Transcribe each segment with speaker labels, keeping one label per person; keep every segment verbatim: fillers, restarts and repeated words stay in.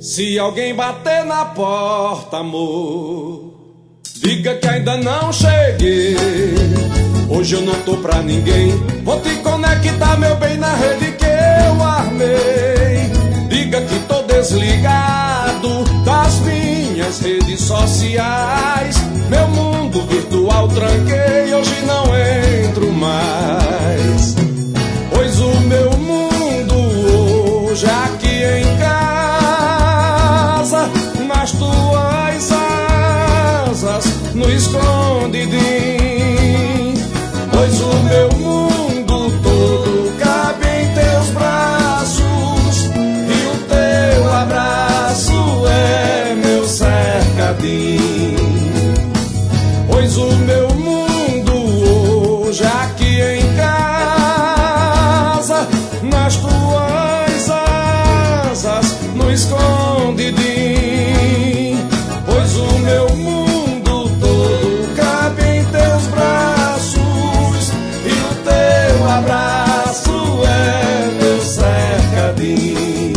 Speaker 1: Se alguém bater na porta, amor, diga que ainda não cheguei. Hoje eu não tô pra ninguém. Vou te conectar, meu bem, na rede que eu armei. Diga que tô desligado das minhas redes sociais. Meu mundo virtual tranquei, hoje não entro mais. Pois o meu mundo hoje aqui em casa, nas tuas asas, no escondidinho. Pois o meu mundo todo cabe em teus braços, e o teu abraço é meu cercadinho. Pois o meu mundo hoje aqui em casa, nas tuas asas, no escondidinho. Pois o meu mundo todo cabe em teus braços, e o teu abraço é meu cercadinho.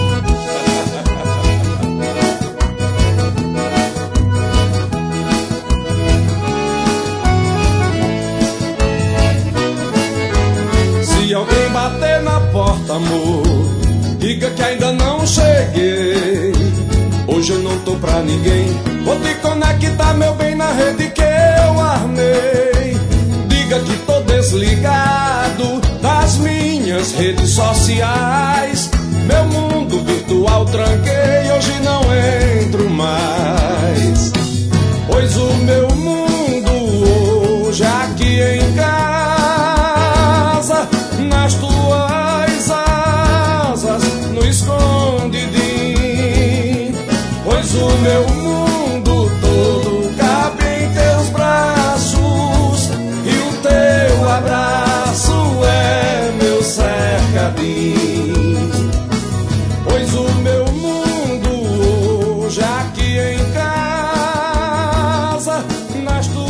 Speaker 1: Se alguém bater na porta, amor, diga que ainda não cheguei. Hoje eu não tô pra ninguém. Vou te conectar, meu bem, na rede que eu armei. Diga que tô desligado das minhas redes sociais. Meu mundo virtual tranquei, hoje não entro mais. Pois o meu mundo hoje aqui em casa, nas tuas asas, no escondidinho. Pois o meu mundo todo cabe em teus braços, e o teu abraço é meu cercadinho. Pois o meu mundo hoje aqui em casa, nas tuas